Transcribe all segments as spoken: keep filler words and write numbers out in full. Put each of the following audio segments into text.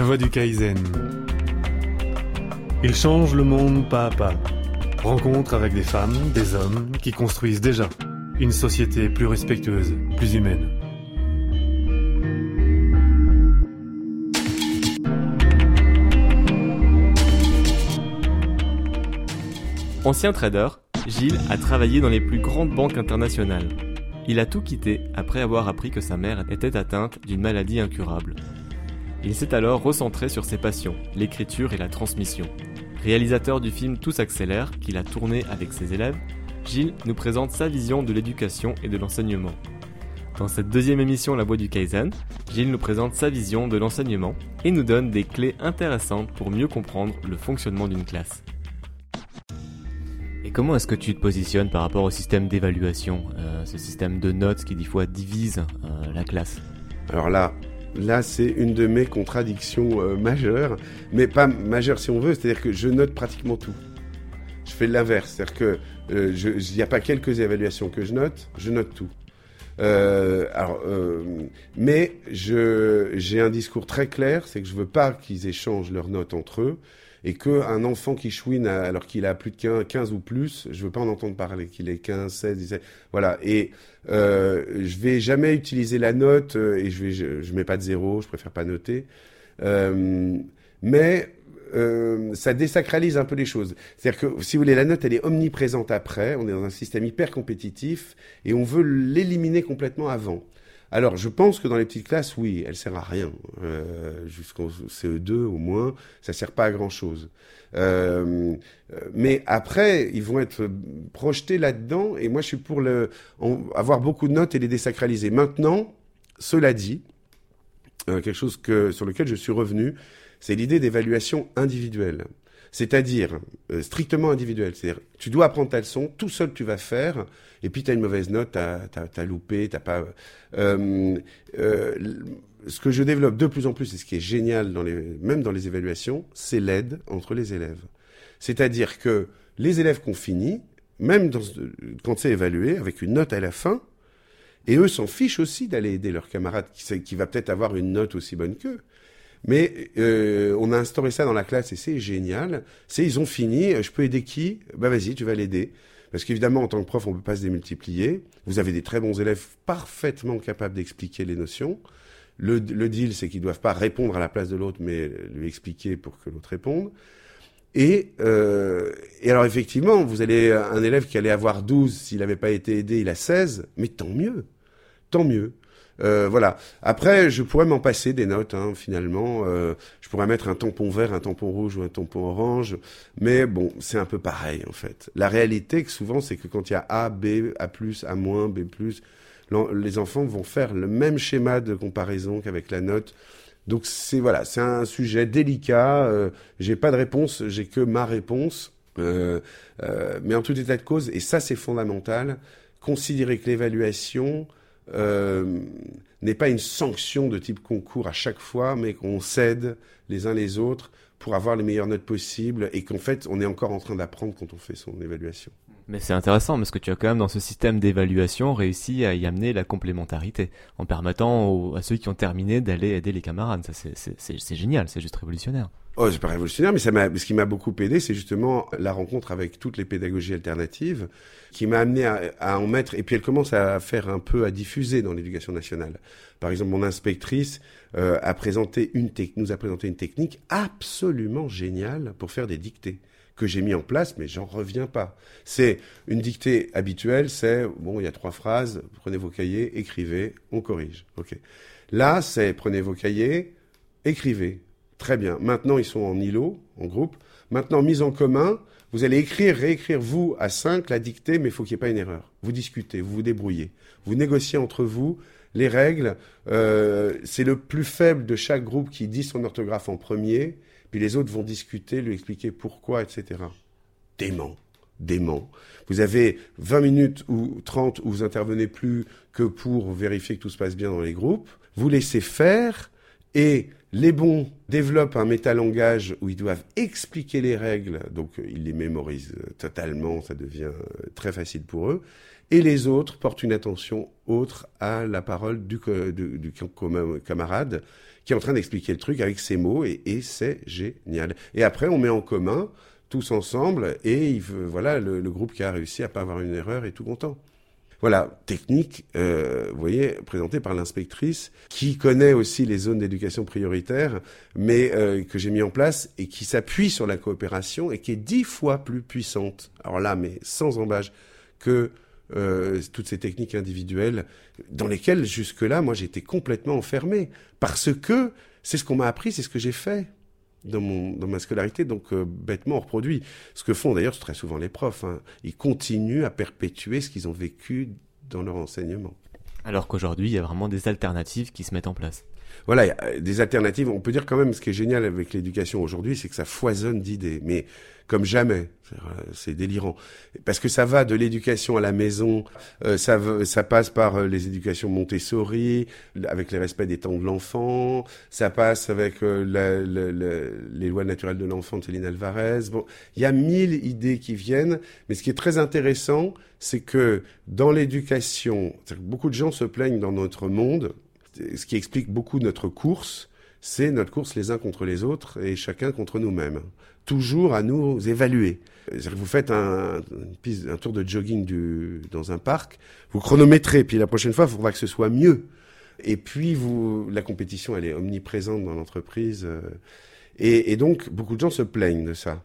voie du Kaizen. Il change le monde pas à pas. Rencontre avec des femmes, des hommes qui construisent déjà une société plus respectueuse, plus humaine. Ancien trader, Gilles a travaillé dans les plus grandes banques internationales. Il a tout quitté après avoir appris que sa mère était atteinte d'une maladie incurable. Il s'est alors recentré sur ses passions, l'écriture et la transmission. Réalisateur du film Tout s'accélère, qu'il a tourné avec ses élèves, Gilles nous présente sa vision de l'éducation et de l'enseignement. Dans cette deuxième émission La Voie du Kaizen, Gilles nous présente sa vision de l'enseignement et nous donne des clés intéressantes pour mieux comprendre le fonctionnement d'une classe. Et comment est-ce que tu te positionnes par rapport au système d'évaluation, euh, ce système de notes qui des fois divise euh, la classe ? Alors là, là c'est une de mes contradictions euh, majeures, mais pas majeures si on veut, c'est-à-dire que je note pratiquement tout. Je fais l'inverse, c'est-à-dire que euh, je, il n'y a pas quelques évaluations que je note, je note tout. Euh, alors, euh, mais je, j'ai un discours très clair, c'est que je veux pas qu'ils échangent leurs notes entre eux, et qu'un enfant qui chouine alors qu'il a plus de quinze ou plus, je veux pas en entendre parler, qu'il ait quinze, seize, dix-sept, voilà. Et euh, je vais jamais utiliser la note, euh, et je vais, je, je mets pas de zéro, je préfère pas noter. Euh, mais euh, ça désacralise un peu les choses. C'est-à-dire que, si vous voulez, la note, elle est omniprésente après, on est dans un système hyper compétitif, et on veut l'éliminer complètement avant. Alors, je pense que dans les petites classes, oui, elle sert à rien. Euh, jusqu'au C E deux, au moins, ça sert pas à grand-chose. Euh, mais après, ils vont être projetés là-dedans, et moi, je suis pour le, en, avoir beaucoup de notes et les désacraliser. Maintenant, cela dit, euh, quelque chose que, sur lequel je suis revenu, c'est l'idée d'évaluation individuelle. C'est-à-dire euh, strictement individuelle. C'est-à-dire, tu dois apprendre ta leçon, tout seul tu vas faire, et puis tu as une mauvaise note, t'as, t'as, t'as loupé, t'as pas... Euh, euh, ce que je développe de plus en plus, et ce qui est génial, dans les, même dans les évaluations, c'est l'aide entre les élèves. C'est-à-dire que les élèves qu'on finit, même dans, quand c'est évalué, avec une note à la fin, et eux s'en fichent aussi d'aller aider leur camarade, qui, qui va peut-être avoir une note aussi bonne qu'eux. Mais euh, on a instauré ça dans la classe et c'est génial. C'est ils ont fini, je peux aider qui ? Bah vas-y, tu vas l'aider. Parce qu'évidemment, en tant que prof, on ne peut pas se démultiplier. Vous avez des très bons élèves parfaitement capables d'expliquer les notions. Le, le deal, c'est qu'ils ne doivent pas répondre à la place de l'autre, mais lui expliquer pour que l'autre réponde. Et, euh, et alors effectivement, vous allez un élève qui allait avoir douze, s'il n'avait pas été aidé, il a seize, mais tant mieux, tant mieux. Euh, voilà. Après, je pourrais m'en passer des notes, hein, finalement. Euh, je pourrais mettre un tampon vert, un tampon rouge ou un tampon orange. Mais bon, c'est un peu pareil, en fait. La réalité, que souvent, c'est que quand il y a A, B, A plus, A moins, B plus, les enfants vont faire le même schéma de comparaison qu'avec la note. Donc, c'est, voilà, c'est un sujet délicat. Euh, j'ai pas de réponse, j'ai que ma réponse. Euh, euh, mais en tout état de cause, et ça, c'est fondamental, considérer que l'évaluation... Euh, n'est pas une sanction de type concours à chaque fois, mais qu'on s'aide les uns les autres pour avoir les meilleures notes possibles et qu'en fait, on est encore en train d'apprendre quand on fait son évaluation. Mais c'est intéressant parce que tu as quand même dans ce système d'évaluation réussi à y amener la complémentarité en permettant aux, à ceux qui ont terminé d'aller aider les camarades. Ça, c'est, c'est, c'est, c'est génial, c'est juste révolutionnaire. Oh, c'est pas révolutionnaire, mais ça m'a, ce qui m'a beaucoup aidé, c'est justement la rencontre avec toutes les pédagogies alternatives qui m'a amené à, à en mettre, et puis elle commence à faire un peu, à diffuser dans l'éducation nationale. Par exemple, mon inspectrice euh, a présenté une te- nous a présenté une technique absolument géniale pour faire des dictées que j'ai mis en place, mais j'en reviens pas. C'est une dictée habituelle, c'est, bon, il y a trois phrases, prenez vos cahiers, écrivez, on corrige. Ok. Là, c'est prenez vos cahiers, écrivez. Très bien. Maintenant, ils sont en îlot, en groupe. Maintenant, mise en commun, vous allez écrire, réécrire, vous, à cinq, la dictée, mais il faut qu'il n'y ait pas une erreur. Vous discutez, vous vous débrouillez. Vous négociez entre vous les règles. Euh, c'est le plus faible de chaque groupe qui dit son orthographe en premier, puis les autres vont discuter, lui expliquer pourquoi, et cetera. Dément. Dément. Vous avez vingt minutes ou trente où vous intervenez plus que pour vérifier que tout se passe bien dans les groupes. Vous laissez faire et les bons développent un métalangage où ils doivent expliquer les règles, donc ils les mémorisent totalement, ça devient très facile pour eux. et les autres portent une attention autre à la parole du, du, du camarade qui est en train d'expliquer le truc avec ses mots, et, et c'est génial. Et après, on met en commun, tous ensemble, et il, voilà, le, le groupe qui a réussi à pas avoir une erreur est tout content. Voilà, technique, euh, vous voyez, présentée par l'inspectrice, qui connaît aussi les zones d'éducation prioritaire, mais euh, que j'ai mis en place, et qui s'appuie sur la coopération, et qui est dix fois plus puissante, alors là, mais sans embâche, que euh, toutes ces techniques individuelles, dans lesquelles, jusque-là, moi, j'étais complètement enfermé, parce que c'est ce qu'on m'a appris, c'est ce que j'ai fait dans, mon, dans ma scolarité, donc euh, bêtement on reproduit. Ce que font d'ailleurs très souvent les profs, hein. Ils continuent à perpétuer ce qu'ils ont vécu dans leur enseignement. Alors qu'aujourd'hui, il y a vraiment des alternatives qui se mettent en place. Voilà, il y a des alternatives. On peut dire quand même, ce qui est génial avec l'éducation aujourd'hui, c'est que ça foisonne d'idées, mais comme jamais. C'est délirant. Parce que ça va de l'éducation à la maison, euh, ça, ça passe par euh, les éducations Montessori, avec le respect des temps de l'enfant, ça passe avec euh, la, la, la, les lois naturelles de l'enfant de Céline Alvarez. Bon, il y a mille idées qui viennent, mais ce qui est très intéressant, c'est que dans l'éducation, beaucoup de gens se plaignent dans notre monde, ce qui explique beaucoup notre course, c'est notre course les uns contre les autres et chacun contre nous-mêmes. Toujours à nous évaluer. C'est-à-dire que vous faites un, une piste, un tour de jogging du, dans un parc, vous chronométrez, puis la prochaine fois, il faudra que ce soit mieux. Et puis, vous, la compétition, elle est omniprésente dans l'entreprise. Et, et donc, beaucoup de gens se plaignent de ça.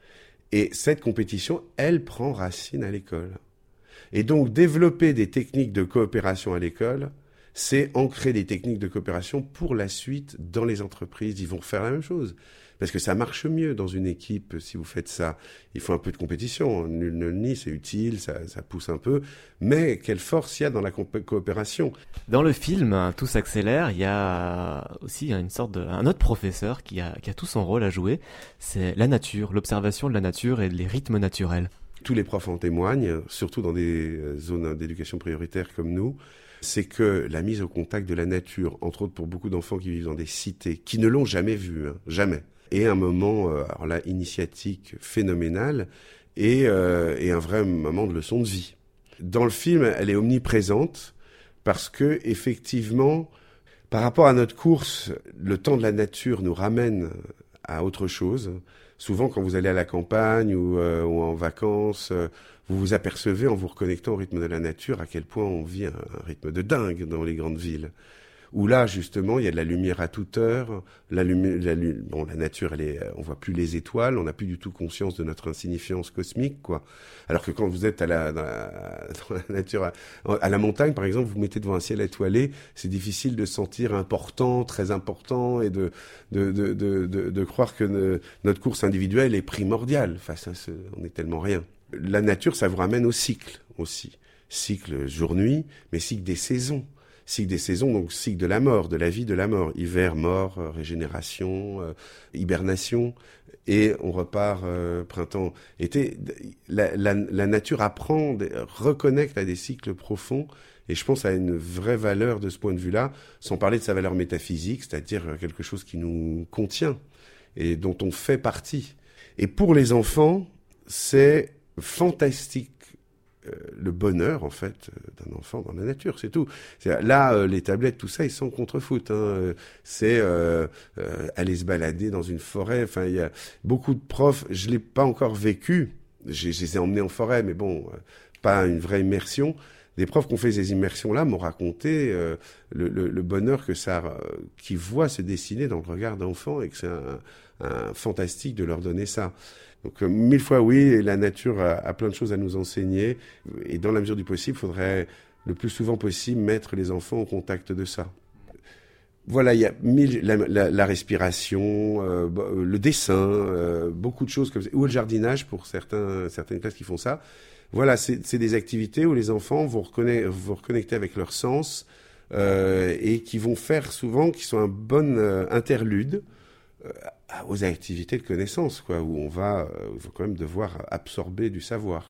Et cette compétition, elle prend racine à l'école. Et donc, développer des techniques de coopération à l'école, c'est ancrer des techniques de coopération pour la suite dans les entreprises. Ils vont faire la même chose. Parce que ça marche mieux dans une équipe si vous faites ça. Il faut un peu de compétition. Nul ne le nie, c'est utile, ça, ça pousse un peu. Mais quelle force il y a dans la comp- coopération. Dans le film, Tout s'accélère, il y a aussi une sorte de, un autre professeur qui a, qui a tout son rôle à jouer. C'est la nature, l'observation de la nature et les rythmes naturels. Tous les profs en témoignent, surtout dans des zones d'éducation prioritaire comme nous. C'est que la mise au contact de la nature, entre autres pour beaucoup d'enfants qui vivent dans des cités, qui ne l'ont jamais vu, hein, jamais, est un moment, euh, alors là, initiatique phénoménal et, euh, et un vrai moment de leçon de vie. Dans le film, elle est omniprésente parce que, effectivement, par rapport à notre course, le temps de la nature nous ramène à autre chose. Souvent, quand vous allez à la campagne ou, euh, ou en vacances, euh, vous vous apercevez en vous reconnectant au rythme de la nature à quel point on vit un, un rythme de dingue dans les grandes villes. Où là, justement, il y a de la lumière à toute heure. La, lumi- la, bon, la nature, elle est, on voit plus les étoiles, on n'a plus du tout conscience de notre insignifiance cosmique, quoi. Alors que quand vous êtes à la, dans la, dans la nature, à, à la montagne, par exemple, vous vous mettez devant un ciel étoilé, c'est difficile de se sentir important, très important, et de, de, de, de, de, de croire que ne, notre course individuelle est primordiale face à ce, on est tellement rien. La nature, ça vous ramène au cycle aussi. Cycle jour-nuit, mais cycle des saisons. Cycle des saisons, donc cycle de la mort, de la vie, de la mort. Hiver, mort, euh, régénération, euh, hibernation, et on repart euh, printemps, été. La, la, la nature apprend, reconnecte à des cycles profonds, et je pense à une vraie valeur de ce point de vue-là, sans parler de sa valeur métaphysique, c'est-à-dire quelque chose qui nous contient et dont on fait partie. Et pour les enfants, c'est fantastique. Euh, le bonheur, en fait, euh, d'un enfant dans la nature, c'est tout. C'est, là, euh, les tablettes, tout ça, ils sont contre-foot. Hein. Euh, c'est euh, euh, aller se balader dans une forêt. Enfin, il y a beaucoup de profs. Je l'ai pas encore vécu. J'ai, je les ai emmenés en forêt, mais bon, euh, pas une vraie immersion. Des profs qui ont fait ces immersions-là m'ont raconté euh, le, le, le bonheur que ça, euh, qu'ils voient se dessiner dans le regard d'enfants et que c'est un, un fantastique de leur donner ça. Donc, euh, mille fois oui, la nature a, a plein de choses à nous enseigner. Et dans la mesure du possible, il faudrait le plus souvent possible mettre les enfants au contact de ça. Voilà, il y a mille, la, la, la respiration, euh, le dessin, euh, beaucoup de choses comme ça. Ou le jardinage pour certains, certaines classes qui font ça. Voilà, c'est, c'est des activités où les enfants vont reconnecter, vont reconnecter avec leurs sens euh, et qui vont faire souvent, qui sont un bon euh, interlude euh, aux activités de connaissance, quoi, où on va, euh, il va quand même devoir absorber du savoir.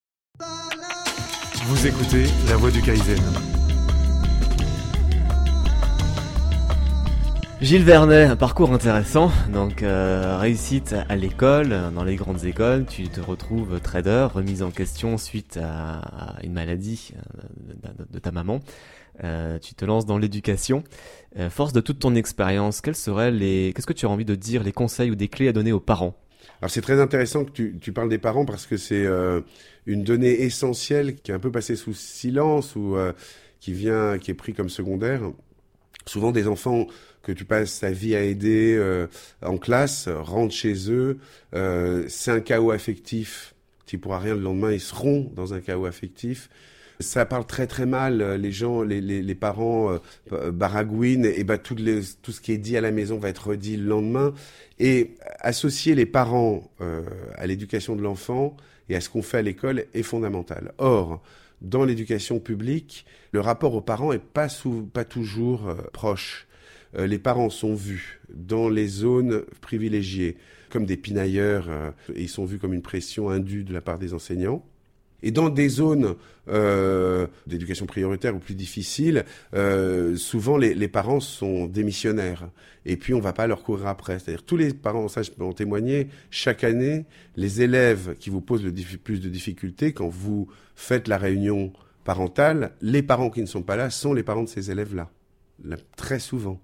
Vous écoutez La Voix du Kaizen. Gilles Vernet, un parcours intéressant. Donc euh, réussite à l'école, dans les grandes écoles, tu te retrouves trader, remise en question suite à, à une maladie de, de, de ta maman. Euh, tu te lances dans l'éducation. Euh, force de toute ton expérience, quels seraient les, qu'est-ce que tu as envie de dire, les conseils ou des clés à donner aux parents? Alors c'est très intéressant que tu, tu parles des parents parce que c'est euh, une donnée essentielle qui est un peu passée sous silence ou euh, qui vient, qui est pris comme secondaire. Souvent des enfants que tu passes ta vie à aider euh, en classe rentrent chez eux, euh, c'est un chaos affectif. Tu pourras rien le lendemain, ils seront dans un chaos affectif. Ça parle très très mal, les gens, les, les, les parents euh, baragouinent, et ben tout, les, tout ce qui est dit à la maison va être redit le lendemain. Et associer les parents euh, à l'éducation de l'enfant et à ce qu'on fait à l'école est fondamental. Or, dans l'éducation publique, le rapport aux parents est pas, sous, pas toujours euh, proche. Euh, les parents sont vus dans les zones privilégiées comme des pinailleurs, euh, et ils sont vus comme une pression indue de la part des enseignants. Et dans des zones euh, d'éducation prioritaire ou plus difficiles, euh, souvent les, les parents sont démissionnaires. Et puis on va pas leur courir après. C'est-à-dire tous les parents, ça je peux en témoigner, chaque année, les élèves qui vous posent le dif- plus de difficultés, quand vous faites la réunion parentale, les parents qui ne sont pas là sont les parents de ces élèves-là. Là, très souvent.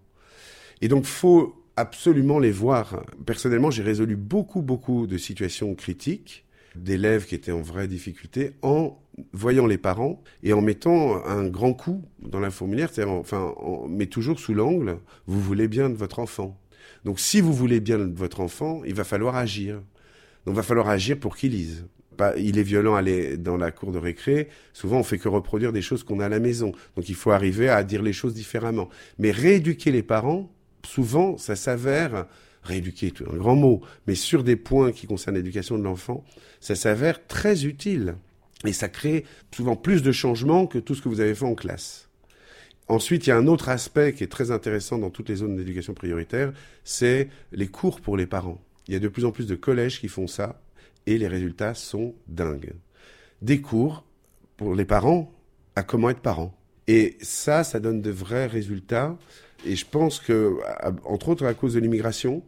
Et donc faut absolument les voir. Personnellement, j'ai résolu beaucoup, beaucoup de situations critiques d'élèves qui étaient en vraie difficulté en voyant les parents et en mettant un grand coup dans la fourmilière, c'est-à-dire, enfin, on, mais toujours sous l'angle, vous voulez bien de votre enfant. Donc, si vous voulez bien de votre enfant, il va falloir agir. Donc, il va falloir agir pour qu'il lise. Pas, il est violent à aller dans la cour de récré. Souvent, on fait que reproduire des choses qu'on a à la maison. Donc, il faut arriver à dire les choses différemment. Mais rééduquer les parents, souvent, ça s'avère... rééduquer, un grand mot, mais sur des points qui concernent l'éducation de l'enfant, ça s'avère très utile. Et ça crée souvent plus de changements que tout ce que vous avez fait en classe. Ensuite, il y a un autre aspect qui est très intéressant dans toutes les zones d'éducation prioritaire, c'est les cours pour les parents. Il y a de plus en plus de collèges qui font ça, et les résultats sont dingues. Des cours pour les parents à comment être parent. Et ça, ça donne de vrais résultats. Et je pense que, entre autres à cause de l'immigration,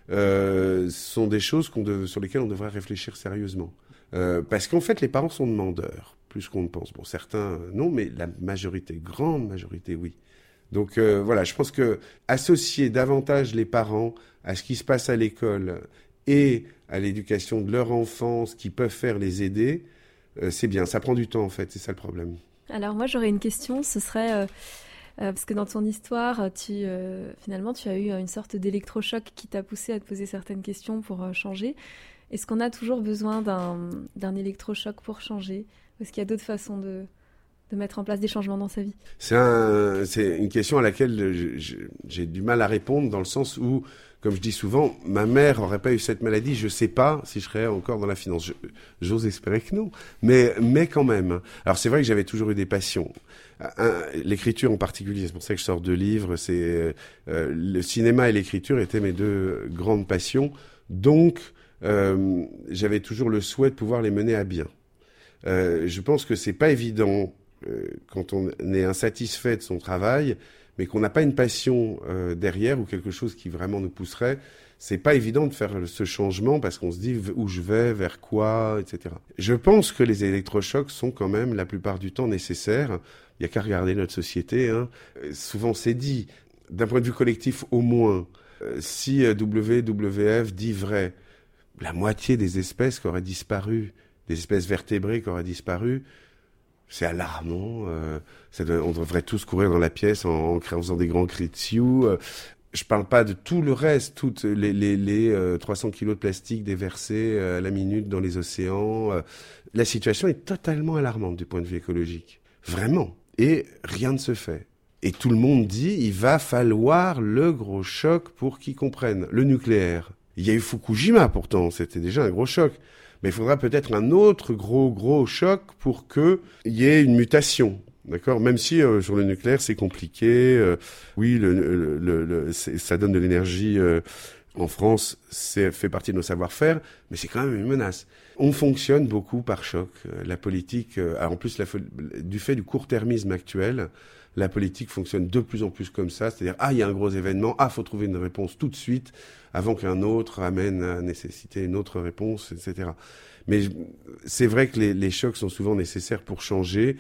euh, ce sont des choses qu'on de, sur lesquelles on devrait réfléchir sérieusement. Euh, parce qu'en fait, les parents sont demandeurs, plus qu'on ne pense. Bon, certains, non, mais la majorité, grande majorité, oui. Donc euh, voilà, je pense que associer davantage les parents à ce qui se passe à l'école et à l'éducation de leur enfant, ce qu'ils peuvent faire, les aider, euh, c'est bien. Ça prend du temps, en fait, c'est ça le problème. Alors moi, j'aurais une question, ce serait... Euh... Euh, parce que dans ton histoire, tu, euh, finalement, tu as eu une sorte d'électrochoc qui t'a poussé à te poser certaines questions pour euh, changer. Est-ce qu'on a toujours besoin d'un, d'un électrochoc pour changer? Ou est-ce qu'il y a d'autres façons de, de mettre en place des changements dans sa vie? C'est, un, c'est une question à laquelle je, je, j'ai du mal à répondre, dans le sens où, comme je dis souvent, ma mère n'aurait pas eu cette maladie, je ne sais pas si je serais encore dans la finance. Je, j'ose espérer que non, mais, mais quand même. Alors c'est vrai que j'avais toujours eu des passions. Un, l'écriture en particulier, c'est pour ça que je sors deux livres. C'est euh, le cinéma et l'écriture étaient mes deux grandes passions. Donc, euh, j'avais toujours le souhait de pouvoir les mener à bien. Euh, je pense que c'est pas évident euh, quand on est insatisfait de son travail, mais qu'on n'a pas une passion euh, derrière ou quelque chose qui vraiment nous pousserait. C'est pas évident de faire ce changement parce qu'on se dit où je vais, vers quoi, et cetera. Je pense que les électrochocs sont quand même la plupart du temps nécessaires. Il n'y a qu'à regarder notre société. Hein. Souvent, c'est dit, d'un point de vue collectif au moins, euh, si W W F dit vrai, la moitié des espèces qui auraient disparu, des espèces vertébrées qui auraient disparu, c'est alarmant. Euh, ça doit, on devrait tous courir dans la pièce en, en faisant des grands cris de sioux. Euh, je parle pas de tout le reste, toutes les, les, les euh, trois cents kilos de plastique déversés euh, à la minute dans les océans. Euh, la situation est totalement alarmante du point de vue écologique. Vraiment. Et rien ne se fait. Et tout le monde dit, il va falloir le gros choc pour qu'ils comprennent. Le nucléaire. Il y a eu Fukushima pourtant, c'était déjà un gros choc. Mais il faudra peut-être un autre gros, gros choc pour qu'il y ait une mutation. D'accord ? Même si euh, sur le nucléaire, c'est compliqué. Euh, oui, le, le, le, le, c'est, ça donne de l'énergie euh, En France, c'est fait partie de nos savoir-faire, mais c'est quand même une menace. On fonctionne beaucoup par choc. La politique, en plus la, du fait du court-termisme actuel, la politique fonctionne de plus en plus comme ça, c'est-à-dire, ah, il y a un gros événement, ah, faut trouver une réponse tout de suite, avant qu'un autre amène à nécessiter une autre réponse, et cetera. Mais c'est vrai que les, les chocs sont souvent nécessaires pour changer,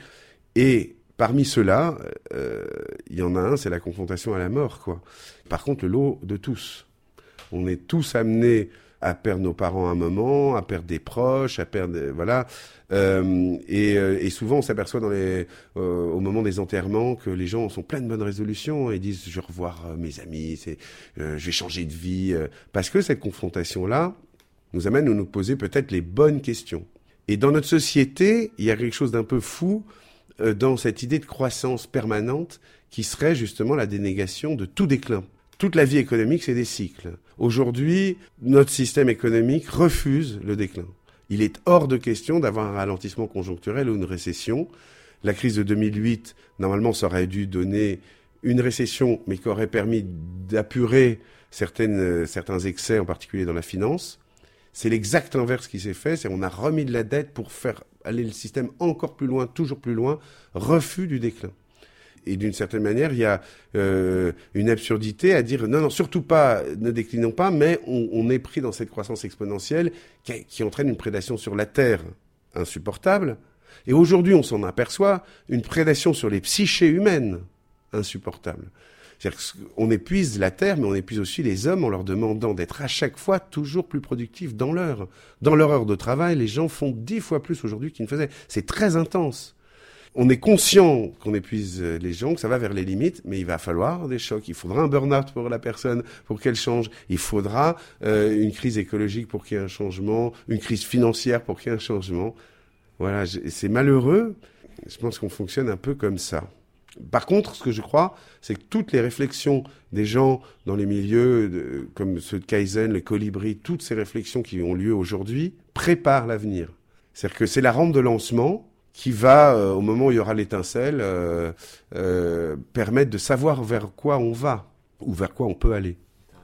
et parmi ceux-là, euh, il y en a un, c'est la confrontation à la mort, quoi. Par contre, le lot de tous. On est tous amenés à perdre nos parents à un moment, à perdre des proches, à perdre, voilà. Euh, et, et souvent, on s'aperçoit dans les, euh, au moment des enterrements que les gens sont pleins de bonnes résolutions et disent, je vais revoir euh, mes amis, c'est, euh, je vais changer de vie, euh, parce que cette confrontation-là nous amène à nous poser peut-être les bonnes questions. Et dans notre société, il y a quelque chose d'un peu fou euh, dans cette idée de croissance permanente qui serait justement la dénégation de tout déclin. Toute la vie économique, c'est des cycles. Aujourd'hui, notre système économique refuse le déclin. Il est hors de question d'avoir un ralentissement conjoncturel ou une récession. La crise de deux mille huit, normalement, ça aurait dû donner une récession, mais qui aurait permis d'apurer certaines, certains excès, en particulier dans la finance. C'est l'exact inverse qui s'est fait, c'est qu'on a remis de la dette pour faire aller le système encore plus loin, toujours plus loin, refus du déclin. Et d'une certaine manière, il y a euh, une absurdité à dire non, non, surtout pas, ne déclinons pas, mais on, on est pris dans cette croissance exponentielle qui, qui entraîne une prédation sur la Terre insupportable. Et aujourd'hui, on s'en aperçoit, une prédation sur les psychés humaines insupportable. C'est-à-dire qu'on épuise la Terre, mais on épuise aussi les hommes en leur demandant d'être à chaque fois toujours plus productifs dans l'heure. Dans leur heure de travail, les gens font dix fois plus aujourd'hui qu'ils ne faisaient. C'est très intense. On est conscient qu'on épuise les gens, que ça va vers les limites, mais il va falloir des chocs. Il faudra un burn-out pour la personne, pour qu'elle change. Il faudra euh, une crise écologique pour qu'il y ait un changement, une crise financière pour qu'il y ait un changement. Voilà, c'est malheureux. Je pense qu'on fonctionne un peu comme ça. Par contre, ce que je crois, c'est que toutes les réflexions des gens dans les milieux, de, comme ceux de Kaizen, les colibris, toutes ces réflexions qui ont lieu aujourd'hui, préparent l'avenir. C'est-à-dire que c'est la rampe de lancement qui va, euh, au moment où il y aura l'étincelle, euh, euh, permettre de savoir vers quoi on va, ou vers quoi on peut aller.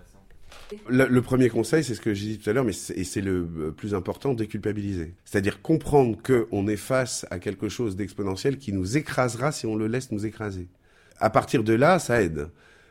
Le, le premier conseil, c'est ce que j'ai dit tout à l'heure, mais c'est, et c'est le plus important, déculpabiliser. C'est-à-dire comprendre qu'on est face à quelque chose d'exponentiel qui nous écrasera si on le laisse nous écraser. À partir de là, ça aide.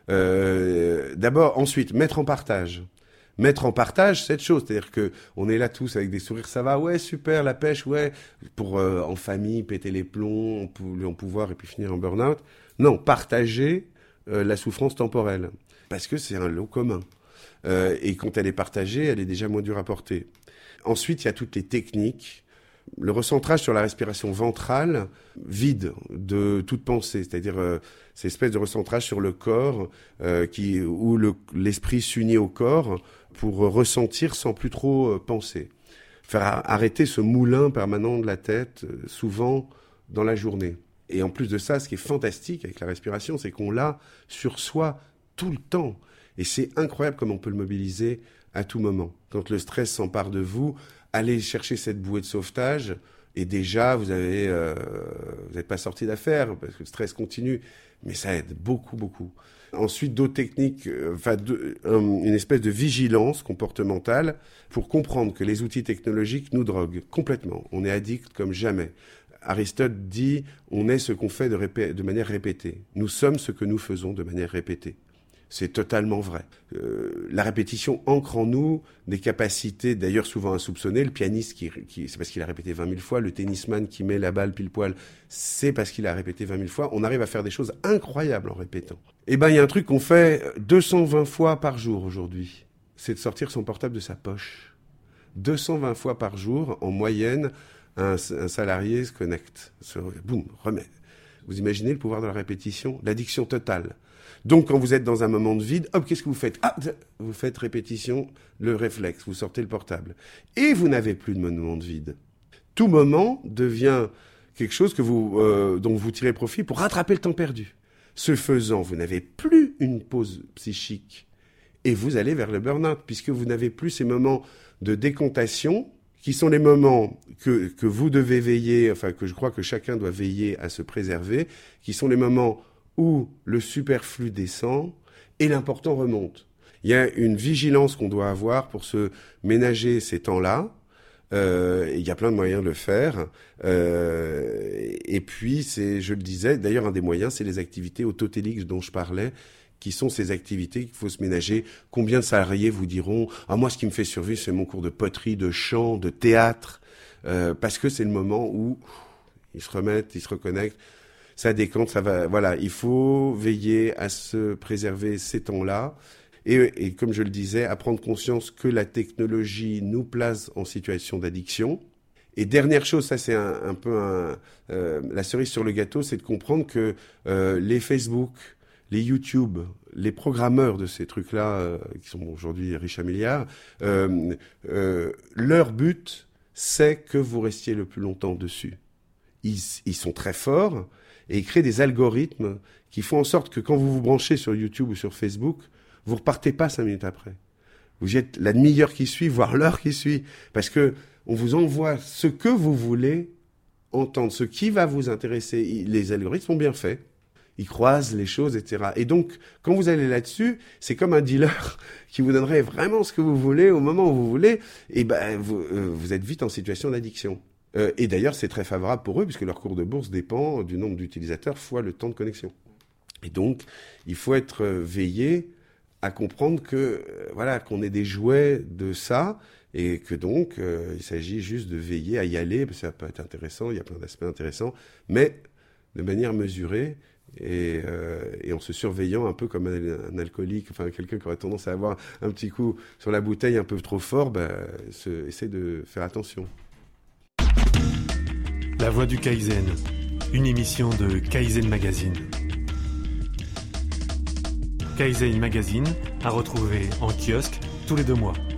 Euh, d'abord, ensuite, mettre en partage. Mettre en partage cette chose, c'est-à-dire que on est là tous avec des sourires, ça va, ouais, super, la pêche, ouais, pour euh, en famille péter les plombs, en pouvoir et puis finir en burn-out. Non, partager euh, la souffrance temporelle, parce que c'est un lot commun. Euh, et quand elle est partagée, elle est déjà moins dure à porter. Ensuite, il y a toutes les techniques. Le recentrage sur la respiration ventrale, vide de toute pensée, c'est-à-dire euh, cette espèce de recentrage sur le corps euh, qui, où le, l'esprit s'unit au corps pour ressentir sans plus trop euh, penser. Faire arrêter ce moulin permanent de la tête, euh, souvent dans la journée. Et en plus de ça, ce qui est fantastique avec la respiration, c'est qu'on l'a sur soi tout le temps. Et c'est incroyable comme on peut le mobiliser à tout moment. Quand le stress s'empare de vous, allez chercher cette bouée de sauvetage et déjà vous avez, euh, vous n'êtes pas sorti d'affaire parce que le stress continue, mais ça aide beaucoup, beaucoup. Ensuite, d'autres techniques, euh, enfin, de, euh, une espèce de vigilance comportementale pour comprendre que les outils technologiques nous droguent complètement. On est addict comme jamais. Aristote dit, on est ce qu'on fait de, répé- de manière répétée. Nous sommes ce que nous faisons de manière répétée. C'est totalement vrai. Euh, la répétition ancre en nous des capacités, d'ailleurs souvent insoupçonnées. Le pianiste, qui, qui, c'est parce qu'il a répété vingt mille fois. Le tennisman qui met la balle pile poil, c'est parce qu'il a répété vingt mille fois. On arrive à faire des choses incroyables en répétant. Eh ben, il y a un truc qu'on fait deux cent vingt fois par jour aujourd'hui. C'est de sortir son portable de sa poche. deux cent vingt fois par jour, en moyenne, un, un salarié se connecte. Se, boum, remet. Vous imaginez le pouvoir de la répétition? L'addiction totale. Donc, quand vous êtes dans un moment de vide, hop, qu'est-ce que vous faites? Ah, vous faites répétition, le réflexe, vous sortez le portable. Et vous n'avez plus de moment de vide. Tout moment devient quelque chose que vous, euh, dont vous tirez profit pour rattraper le temps perdu. Ce faisant, vous n'avez plus une pause psychique et vous allez vers le burn-out, puisque vous n'avez plus ces moments de décontation qui sont les moments que, que vous devez veiller, enfin, que je crois que chacun doit veiller à se préserver, qui sont les moments où le superflu descend et l'important remonte. Il y a une vigilance qu'on doit avoir pour se ménager ces temps-là. Euh, il y a plein de moyens de le faire. Euh, et puis, c'est, je le disais, d'ailleurs, un des moyens, c'est les activités autotéliques dont je parlais, qui sont ces activités qu'il faut se ménager. Combien de salariés vous diront « Ah, moi, ce qui me fait survivre, c'est mon cours de poterie, de chant, de théâtre. Euh, » Parce que c'est le moment où ils se remettent, ils se reconnectent. Ça décante, ça va. Voilà, il faut veiller à se préserver ces temps-là. Et, et comme je le disais, à prendre conscience que la technologie nous place en situation d'addiction. Et dernière chose, ça c'est un, un peu un, euh, la cerise sur le gâteau, c'est de comprendre que euh, les Facebook, les YouTube, les programmeurs de ces trucs-là, euh, qui sont aujourd'hui riches à milliards, euh, euh, leur but, c'est que vous restiez le plus longtemps dessus. Ils, ils sont très forts et ils créent des algorithmes qui font en sorte que quand vous vous branchez sur YouTube ou sur Facebook, vous repartez pas cinq minutes après. Vous êtes la demi-heure qui suit, voire l'heure qui suit, parce que on vous envoie ce que vous voulez entendre, ce qui va vous intéresser. Les algorithmes sont bien faits. Ils croisent les choses, et cetera. Et donc, quand vous allez là-dessus, c'est comme un dealer qui vous donnerait vraiment ce que vous voulez au moment où vous voulez. Et ben, vous, euh, vous êtes vite en situation d'addiction. Euh, et d'ailleurs, c'est très favorable pour eux puisque leur cours de bourse dépend du nombre d'utilisateurs fois le temps de connexion. Et donc, il faut être veillé à comprendre que euh, voilà qu'on est des jouets de ça et que donc euh, il s'agit juste de veiller à y aller parce que ça peut être intéressant, il y a plein d'aspects intéressants, mais de manière mesurée. Et, euh, et en se surveillant un peu comme un, un alcoolique, enfin quelqu'un qui aurait tendance à avoir un petit coup sur la bouteille un peu trop fort, bah, se, essaie de faire attention. La Voix du Kaizen, une émission de Kaizen Magazine. Kaizen Magazine à retrouver en kiosque tous les deux mois.